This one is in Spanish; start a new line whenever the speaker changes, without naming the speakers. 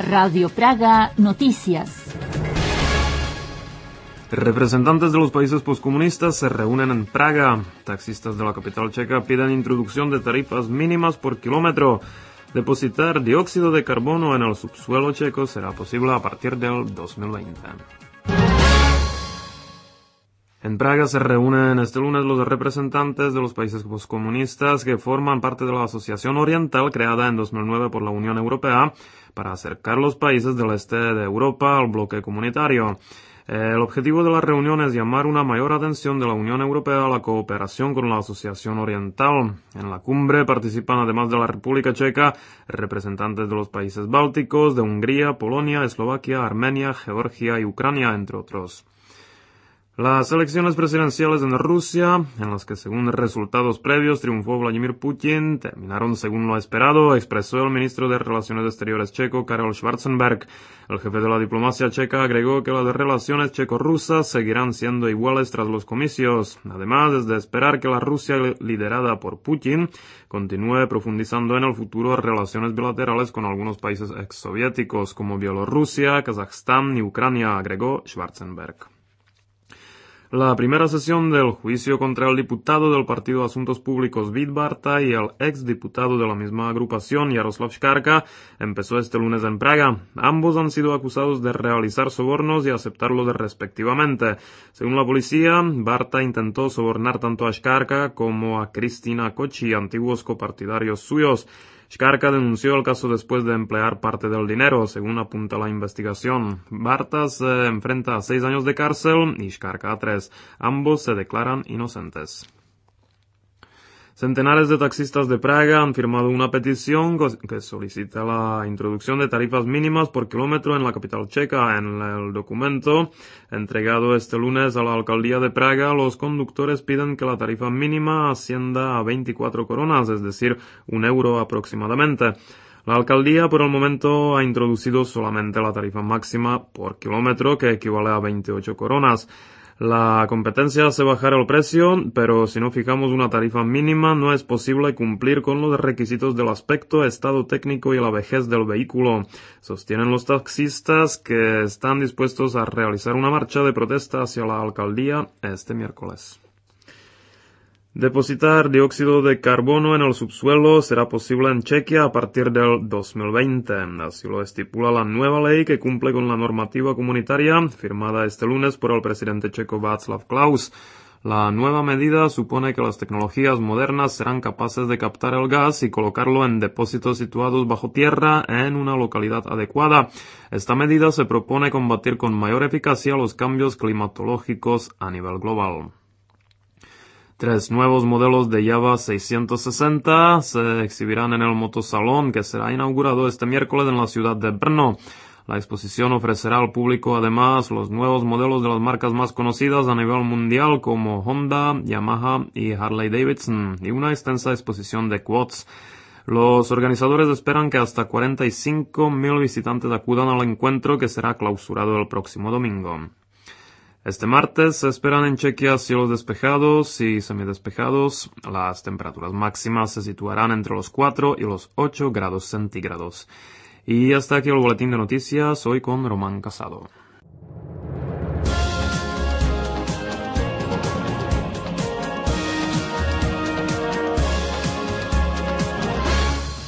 Radio Praga Noticias.
Representantes de los países poscomunistas se reúnen en Praga. Taxistas de la capital checa piden introducción de tarifas mínimas por kilómetro. Depositar dióxido de carbono en el subsuelo checo será posible a partir del 2020. En Praga se reúnen este lunes los representantes de los países postcomunistas que forman parte de la Asociación Oriental creada en 2009 por la Unión Europea para acercar los países del este de Europa al bloque comunitario. El objetivo de la reunión es llamar una mayor atención de la Unión Europea a la cooperación con la Asociación Oriental. En la cumbre participan, además de la República Checa, representantes de los países bálticos, de Hungría, Polonia, Eslovaquia, Armenia, Georgia y Ucrania, entre otros. Las elecciones presidenciales en Rusia, en las que según resultados previos triunfó Vladimir Putin, terminaron según lo esperado, expresó el ministro de Relaciones Exteriores checo, Karel Schwarzenberg. El jefe de la diplomacia checa agregó que las relaciones checo-rusas seguirán siendo iguales tras los comicios. Además, es de esperar que la Rusia liderada por Putin continúe profundizando en el futuro relaciones bilaterales con algunos países exsoviéticos como Bielorrusia, Kazajstán y Ucrania, agregó Schwarzenberg. La primera sesión del juicio contra el diputado del Partido de Asuntos Públicos Vít Barta y el exdiputado de la misma agrupación Jaroslav Škarka empezó este lunes en Praga. Ambos han sido acusados de realizar sobornos y aceptarlos respectivamente. Según la policía, Barta intentó sobornar tanto a Škarka como a Kristina Kochi, antiguos copartidarios suyos. Škarka denunció el caso después de emplear parte del dinero, según apunta la investigación. Barta se enfrenta a 6 años de cárcel y Škarka a 3. Ambos se declaran inocentes. Centenares de taxistas de Praga han firmado una petición que solicita la introducción de tarifas mínimas por kilómetro en la capital checa. En el documento entregado este lunes a la alcaldía de Praga, los conductores piden que la tarifa mínima ascienda a 24 coronas, es decir, €1 aproximadamente. La alcaldía por el momento ha introducido solamente la tarifa máxima por kilómetro, que equivale a 28 coronas. La competencia hace bajar el precio, pero si no fijamos una tarifa mínima no es posible cumplir con los requisitos del aspecto, estado técnico y la vejez del vehículo. Sostienen los taxistas que están dispuestos a realizar una marcha de protesta hacia la alcaldía este miércoles. Depositar dióxido de carbono en el subsuelo será posible en Chequia a partir del 2020. Así lo estipula la nueva ley que cumple con la normativa comunitaria firmada este lunes por el presidente checo Václav Klaus. La nueva medida supone que las tecnologías modernas serán capaces de captar el gas y colocarlo en depósitos situados bajo tierra en una localidad adecuada. Esta medida se propone combatir con mayor eficacia los cambios climatológicos a nivel global. 3 nuevos modelos de Java 660 se exhibirán en el Motosalón, que será inaugurado este miércoles en la ciudad de Brno. La exposición ofrecerá al público además los nuevos modelos de las marcas más conocidas a nivel mundial como Honda, Yamaha y Harley Davidson, y una extensa exposición de quads. Los organizadores esperan que hasta 45.000 visitantes acudan al encuentro, que será clausurado el próximo domingo. Este martes se esperan en Chequia cielos despejados y semidespejados. Las temperaturas máximas se situarán entre los 4 y los 8 grados centígrados. Y hasta aquí el boletín de noticias, hoy con Román Casado.